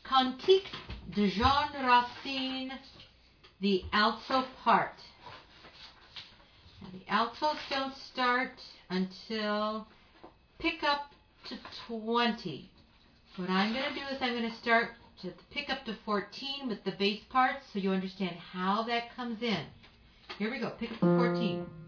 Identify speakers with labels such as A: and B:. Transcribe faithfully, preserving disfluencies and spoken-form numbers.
A: Cantique de Jean Racine, the alto part. Now the altos don't start until pick up to twenty. What I'm going to do is I'm going to start to pick up to fourteen with the bass parts so you understand how that comes in. Here we go. Pick up to fourteen.